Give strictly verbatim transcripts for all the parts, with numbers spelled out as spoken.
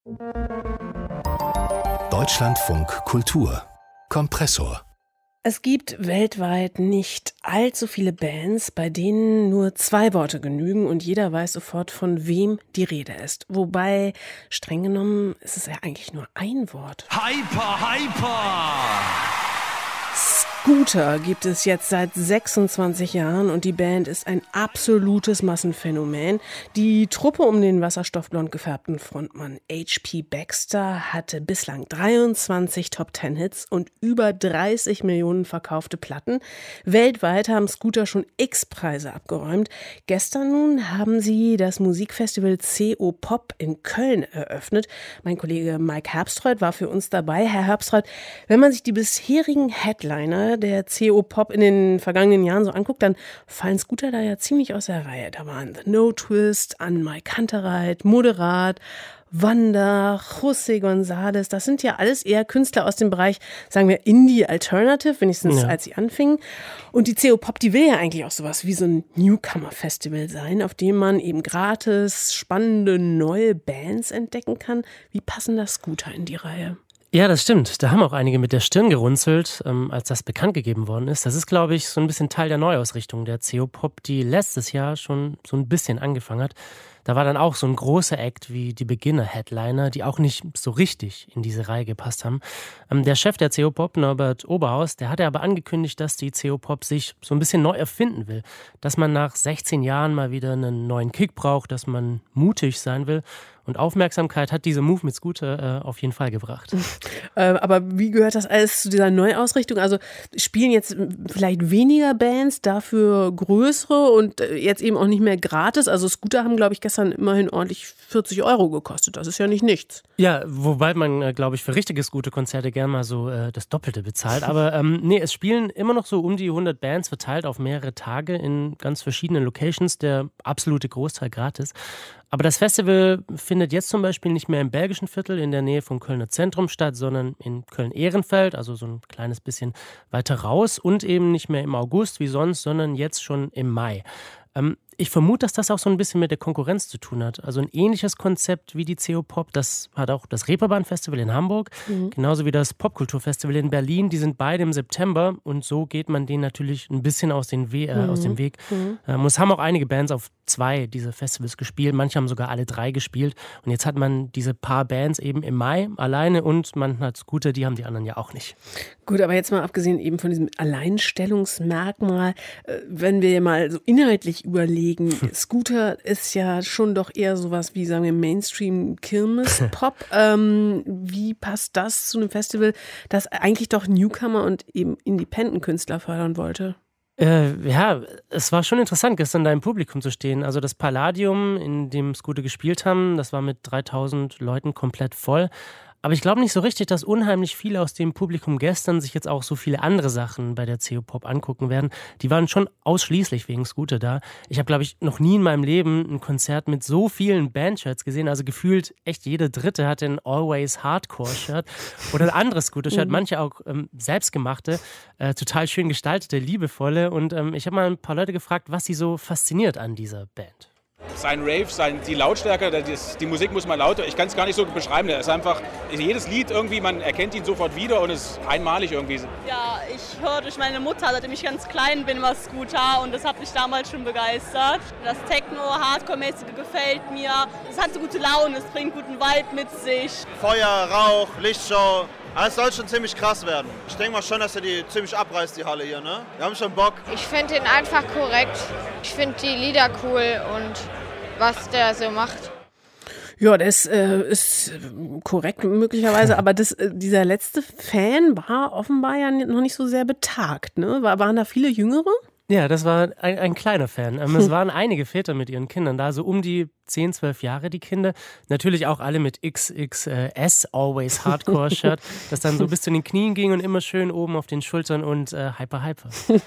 Deutschlandfunk Kultur Kompressor. Es gibt weltweit nicht allzu viele Bands, bei denen nur zwei Worte genügen und jeder weiß sofort, von wem die Rede ist. Wobei, streng genommen, ist es ja eigentlich nur ein Wort. Hyper, hyper! Scooter gibt es jetzt seit sechsundzwanzig Jahren und die Band ist ein absolutes Massenphänomen. Die Truppe um den wasserstoffblond gefärbten Frontmann H P Baxter hatte bislang dreiundzwanzig Top-Ten-Hits und über dreißig Millionen verkaufte Platten. Weltweit haben Scooter schon X-Preise abgeräumt. Gestern nun haben sie das Musikfestival C O Pop in Köln eröffnet. Mein Kollege Mike Herbstreuth war für uns dabei. Herr Herbstreuth, wenn man sich die bisherigen Headliner der C O Pop in den vergangenen Jahren so anguckt, dann fallen Scooter da ja ziemlich aus der Reihe. Da waren The No Twist, Anne-Mai Kantereit, Moderat, Wanda, José González, das sind ja alles eher Künstler aus dem Bereich, sagen wir, Indie Alternative, wenigstens ja. als sie anfingen. Und die C O Pop, die will ja eigentlich auch sowas wie so ein Newcomer-Festival sein, auf dem man eben gratis spannende neue Bands entdecken kann. Wie passen da Scooter in die Reihe? Ja, das stimmt. Da haben auch einige mit der Stirn gerunzelt, ähm, als das bekannt gegeben worden ist. Das ist, glaube ich, so ein bisschen Teil der Neuausrichtung der C O Pop, die letztes Jahr schon so ein bisschen angefangen hat. Da war dann auch so ein großer Act wie die Beginner-Headliner, die auch nicht so richtig in diese Reihe gepasst haben. Ähm, der Chef der C O Pop, Norbert Oberhaus, der hatte aber angekündigt, dass die C O Pop sich so ein bisschen neu erfinden will. Dass man nach sechzehn Jahren mal wieder einen neuen Kick braucht, dass man mutig sein will. Und Aufmerksamkeit hat diese Move mit Scooter äh, auf jeden Fall gebracht. äh, aber wie gehört das alles zu dieser Neuausrichtung? Also spielen jetzt vielleicht weniger Bands, dafür größere und jetzt eben auch nicht mehr gratis. Also Scooter haben, glaube ich, gestern immerhin ordentlich vierzig Euro gekostet. Das ist ja nicht nichts. Ja, wobei man, äh, glaube ich, für richtige Scooter-Konzerte gerne mal so äh, das Doppelte bezahlt. Aber ähm, nee, es spielen immer noch so um die hundert Bands verteilt auf mehrere Tage in ganz verschiedenen Locations. Der absolute Großteil gratis. Aber das Festival findet jetzt zum Beispiel nicht mehr im belgischen Viertel in der Nähe vom Kölner Zentrum statt, sondern in Köln-Ehrenfeld, also so ein kleines bisschen weiter raus und eben nicht mehr im August wie sonst, sondern jetzt schon im Mai. Ähm, ich vermute, dass das auch so ein bisschen mit der Konkurrenz zu tun hat. Also ein ähnliches Konzept wie die C O Pop, das hat auch das Reeperbahn-Festival in Hamburg, mhm. genauso wie das Popkulturfestival in Berlin. Die sind beide im September und so geht man denen natürlich ein bisschen aus, den We- äh, mhm. aus dem Weg. Mhm. Ähm, es haben auch einige Bands auf zwei dieser Festivals gespielt, manche haben sogar alle drei gespielt und jetzt hat man diese paar Bands eben im Mai alleine und man hat Scooter, die haben die anderen ja auch nicht. Gut, aber jetzt mal abgesehen eben von diesem Alleinstellungsmerkmal, wenn wir mal so inhaltlich überlegen, Scooter ist ja schon doch eher sowas wie, sagen wir, Mainstream-Kirmes-Pop. ähm, wie passt das zu einem Festival, das eigentlich doch Newcomer und eben Independent-Künstler fördern wollte? Äh, ja, es war schon interessant, gestern da im Publikum zu stehen. Also das Palladium, in dem Scooter gespielt haben, das war mit dreitausend Leuten komplett voll. Aber ich glaube nicht so richtig, dass unheimlich viele aus dem Publikum gestern sich jetzt auch so viele andere Sachen bei der C O Pop angucken werden. Die waren schon ausschließlich wegen Scooter da. Ich habe, glaube ich, noch nie in meinem Leben ein Konzert mit so vielen Bandshirts gesehen. Also gefühlt echt jeder Dritte hatte ein Always Hardcore-Shirt oder ein anderes Scooter-Shirt. Manche auch ähm, selbstgemachte, äh, total schön gestaltete, liebevolle. Und ähm, ich habe mal ein paar Leute gefragt, was sie so fasziniert an dieser Band. Sein Rave, sein, die Lautstärke, das, die Musik muss man lauter, ich kann es gar nicht so beschreiben. Der ist einfach, jedes Lied irgendwie, man erkennt ihn sofort wieder und ist einmalig irgendwie. Ja, ich höre durch meine Mutter, seitdem ich ganz klein bin, was Scooter und das hat mich damals schon begeistert. Das Techno, Hardcore-mäßige gefällt mir. Es hat so gute Laune, es bringt guten Vibe mit sich. Feuer, Rauch, Lichtshow. Es soll schon ziemlich krass werden. Ich denke mal schon, dass er die ziemlich abreißt, die Halle hier, ne? Wir haben schon Bock. Ich finde ihn einfach korrekt. Ich finde die Lieder cool und was der so macht. Ja, das äh, ist korrekt möglicherweise, aber das, äh, dieser letzte Fan war offenbar ja noch nicht so sehr betagt, ne? War, waren da viele Jüngere? Ja, das war ein, ein kleiner Fan. Ähm, es waren einige Väter mit ihren Kindern da, so um die zehn, zwölf Jahre die Kinder. Natürlich auch alle mit X X S, Always Hardcore-Shirt, das dann so bis zu den Knien ging und immer schön oben auf den Schultern und äh, hyper, hyper.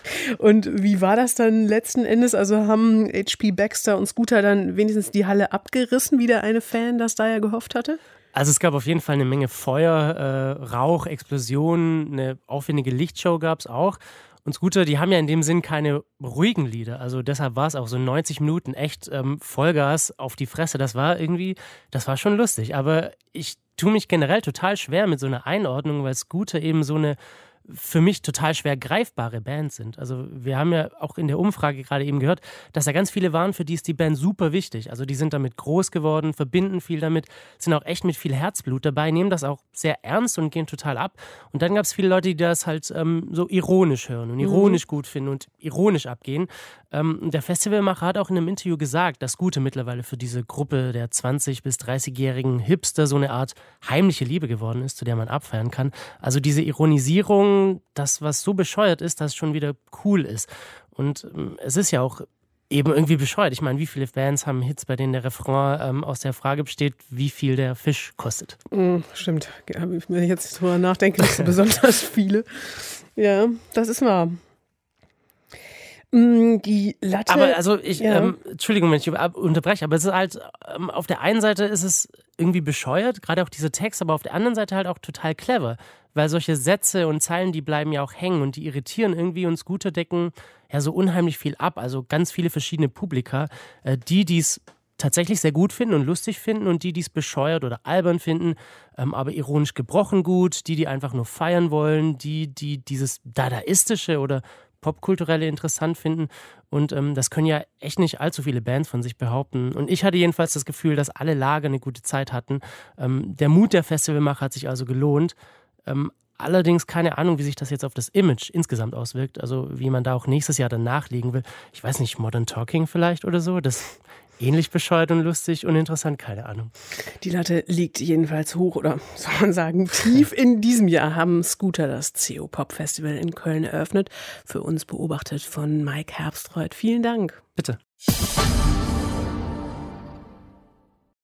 Und wie war das dann letzten Endes? Also haben H P Baxter und Scooter dann wenigstens die Halle abgerissen, wie der eine Fan das da ja gehofft hatte? Also es gab auf jeden Fall eine Menge Feuer, äh, Rauch, Explosionen, eine aufwendige Lichtshow gab es auch. Und Scooter, die haben ja in dem Sinn keine ruhigen Lieder. Also deshalb war es auch so neunzig Minuten echt ähm, Vollgas auf die Fresse. Das war irgendwie, das war schon lustig. Aber ich tue mich generell total schwer mit so einer Einordnung, weil Scooter eben so eine für mich total schwer greifbare Band sind. Also wir haben ja auch in der Umfrage gerade eben gehört, dass da ganz viele waren, für die ist die Band super wichtig. Also die sind damit groß geworden, verbinden viel damit, sind auch echt mit viel Herzblut dabei, nehmen das auch sehr ernst und gehen total ab. Und dann gab es viele Leute, die das halt ähm, so ironisch hören und ironisch mhm. gut finden und ironisch abgehen. Ähm, der Festivalmacher hat auch in einem Interview gesagt, dass Scooter mittlerweile für diese Gruppe der zwanzig- bis dreißigjährigen Hipster so eine Art heimliche Liebe geworden ist, zu der man abfeiern kann. Also diese Ironisierung, das, was so bescheuert ist, dass es schon wieder cool ist. Und ähm, es ist ja auch eben irgendwie bescheuert. Ich meine, wie viele Bands haben Hits, bei denen der Refrain ähm, aus der Frage besteht, wie viel der Fisch kostet? Mm, stimmt. Wenn ich jetzt drüber nachdenke, nicht so besonders viele. Ja, das ist wahr. Die Latte. Aber also ich, ja. ähm, Entschuldigung, wenn ich unterbreche, aber es ist halt, ähm, auf der einen Seite ist es irgendwie bescheuert, gerade auch dieser Text, aber auf der anderen Seite halt auch total clever, weil solche Sätze und Zeilen, die bleiben ja auch hängen und die irritieren irgendwie und Scooter decken ja so unheimlich viel ab, also ganz viele verschiedene Publika, äh, die, die es tatsächlich sehr gut finden und lustig finden und die, die es bescheuert oder albern finden, ähm, aber ironisch gebrochen gut, die, die einfach nur feiern wollen, die, die dieses Dadaistische oder Popkulturelle interessant finden und ähm, das können ja echt nicht allzu viele Bands von sich behaupten. Und ich hatte jedenfalls das Gefühl, dass alle Lager eine gute Zeit hatten. Ähm, der Mut der Festivalmacher hat sich also gelohnt. Ähm, allerdings keine Ahnung, wie sich das jetzt auf das Image insgesamt auswirkt, also wie man da auch nächstes Jahr dann nachlegen will. Ich weiß nicht, Modern Talking vielleicht oder so, das ähnlich bescheuert und lustig und interessant, keine Ahnung. Die Latte liegt jedenfalls hoch oder soll man sagen tief. In diesem Jahr haben Scooter das C O Pop Festival in Köln eröffnet. Für uns beobachtet von Mike Herbstreuth. Vielen Dank. Bitte.